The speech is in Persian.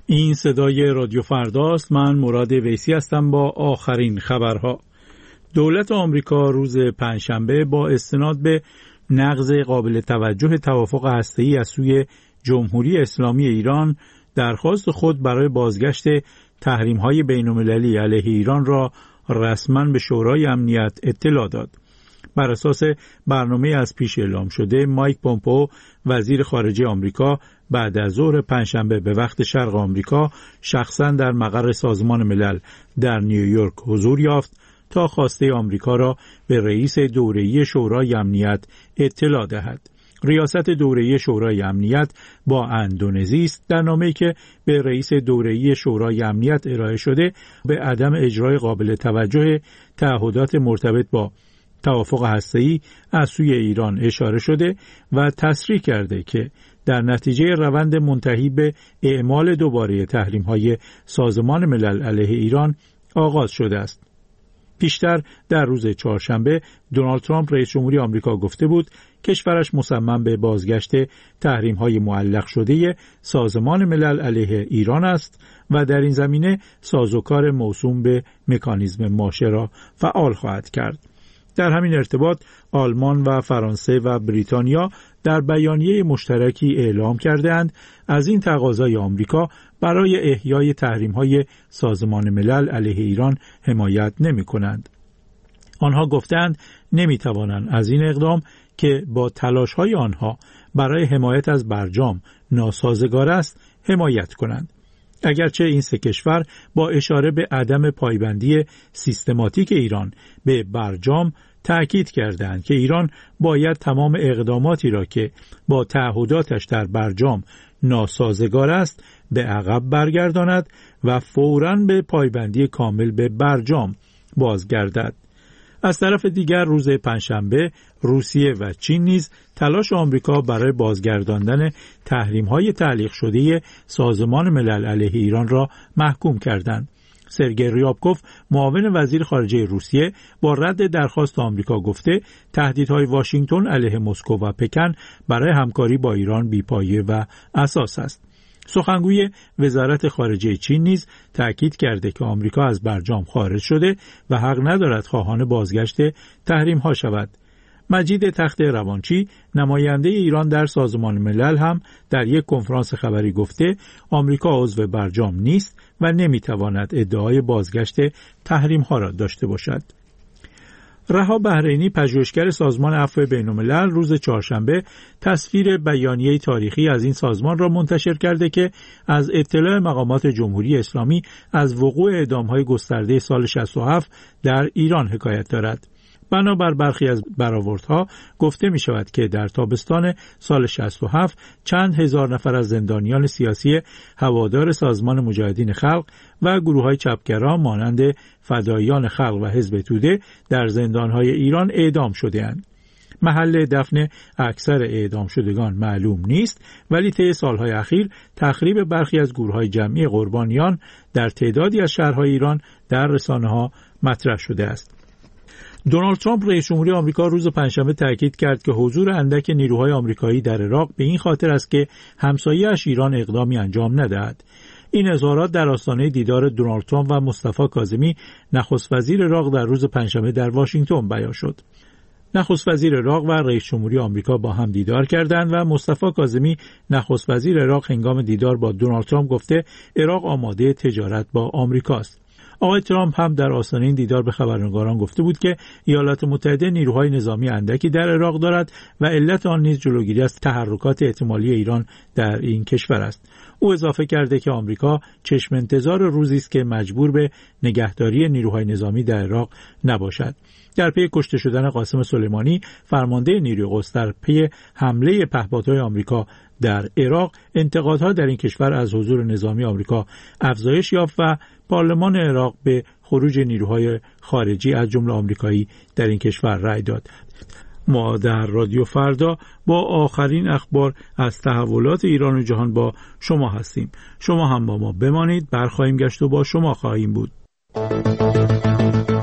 این صدای رادیو فرداست. من مراد ویسی هستم با آخرین خبرها. دولت آمریکا روز پنجشنبه با استناد به نقض قابل توجه توافق هسته‌ای از سوی جمهوری اسلامی ایران درخواست خود برای بازگشت تحریم‌های بین‌المللی علیه ایران را رسما به شورای امنیت اطلاع داد. بر اساس برنامه از پیش اعلام شده، مایک پومپئو وزیر خارجه آمریکا بعد از ظهر پنجشنبه به وقت شرق آمریکا شخصاً در مقر سازمان ملل در نیویورک حضور یافت تا خواسته آمریکا را به رئیس دوره‌ای شورای امنیت اطلاع دهد. ریاست دوره‌ای شورای امنیت با اندونزی است در نامه‌ای که به رئیس دوره‌ای شورای امنیت ارائه شده به عدم اجرای قابل توجه تعهدات مرتبط با توافق هسته‌ای از سوی ایران اشاره شده و تصریح کرده که در نتیجه روند منتهی به اعمال دوباره تحریم‌های سازمان ملل علیه ایران آغاز شده است. پیشتر در روز چهارشنبه دونالد ترامپ رئیس جمهوری آمریکا گفته بود کشورش مصمم به بازگشت تحریم‌های معلق شده سازمان ملل علیه ایران است و در این زمینه سازوکار موسوم به مکانیزم ماشه را فعال خواهد کرد. در همین ارتباط آلمان و فرانسه و بریتانیا در بیانیه مشترکی اعلام کردند از این تقاضای آمریکا برای احیای تحریم‌های سازمان ملل علیه ایران حمایت نمی‌کنند. آنها گفتند نمی‌توانند از این اقدام که با تلاش‌های آنها برای حمایت از برجام ناسازگار است حمایت کنند. اگرچه این سه کشور با اشاره به عدم پایبندی سیستماتیک ایران به برجام تأکید کردند که ایران باید تمام اقداماتی را که با تعهداتش در برجام ناسازگار است به عقب برگرداند و فوراً به پایبندی کامل به برجام بازگردد. از طرف دیگر روز پنجشنبه روسیه و چین نیز تلاش آمریکا برای بازگرداندن تحریم‌های تعلیق شده سازمان ملل علیه ایران را محکوم کردند. سرگئی ریابکوف معاون وزیر خارجه روسیه با رد درخواست آمریکا گفته تهدیدهای واشنگتن علیه مسکو و پکن برای همکاری با ایران بی‌پایه و اساس است. سخنگوی وزارت خارجه چین نیز تأکید کرده که آمریکا از برجام خارج شده و حق ندارد خواهان بازگشت تحریم‌ها شود. مجید تخت روانچی نماینده ایران در سازمان ملل هم در یک کنفرانس خبری گفته آمریکا عضو برجام نیست و نمیتواند ادعای بازگشت تحریم‌ها را داشته باشد. رها بحرینی پژوهشگر سازمان عفو بین‌الملل روز چهارشنبه تصویر بیانیه تاریخی از این سازمان را منتشر کرده که از اطلاع مقامات جمهوری اسلامی از وقوع اعدام‌های گسترده سال 67 در ایران حکایت دارد. بنابر برخی از برآوردها گفته می شود که در تابستان سال 67 چند هزار نفر از زندانیان سیاسی هوادار سازمان مجاهدین خلق و گروه‌های چپگرا مانند فداییان خلق و حزب توده در زندان‌های ایران اعدام شده‌اند. محل دفن اکثر اعدام شدگان معلوم نیست، ولی طی سالهای اخیر تخریب برخی از گروه‌های جمعی قربانیان در تعدادی از شهرهای ایران در رسانه‌ها مطرح شده است. دونالد ترامپ رئیس جمهوری آمریکا روز پنجشنبه تاکید کرد که حضور اندک نیروهای آمریکایی در عراق به این خاطر است که همسایه‌اش ایران اقدامی انجام ندهد. این اظهارات در آستانه دیدار دونالد ترامپ و مصطفی کاظمی نخست وزیر عراق در روز پنجشنبه در واشنگتن بیان شد. نخست وزیر عراق و رئیس جمهوری آمریکا با هم دیدار کردند و مصطفی کاظمی نخست وزیر عراق هنگام دیدار با دونالد ترامپ گفته عراق آماده تجارت با آمریکاست. آقای ترامپ هم در آستانه این دیدار به خبرنگاران گفته بود که ایالات متحده نیروهای نظامی اندکی در عراق دارد و علت آن نیز جلوگیری از تحرکات احتمالی ایران در این کشور است. او اضافه کرده که آمریکا چشم انتظار روزی است که مجبور به نگهداری نیروهای نظامی در عراق نباشد. در پی کشته شدن قاسم سلیمانی فرمانده نیروی قدس در پی حمله پهپادهای آمریکا در عراق، انتقادها در این کشور از حضور نظامی آمریکا افزایش یافت و پارلمان عراق به خروج نیروهای خارجی از جمله آمریکایی در این کشور رأی داد. ما در رادیو فردا با آخرین اخبار از تحولات ایران و جهان با شما هستیم. شما هم با ما بمانید، برخواهیم گشت و با شما خواهیم بود.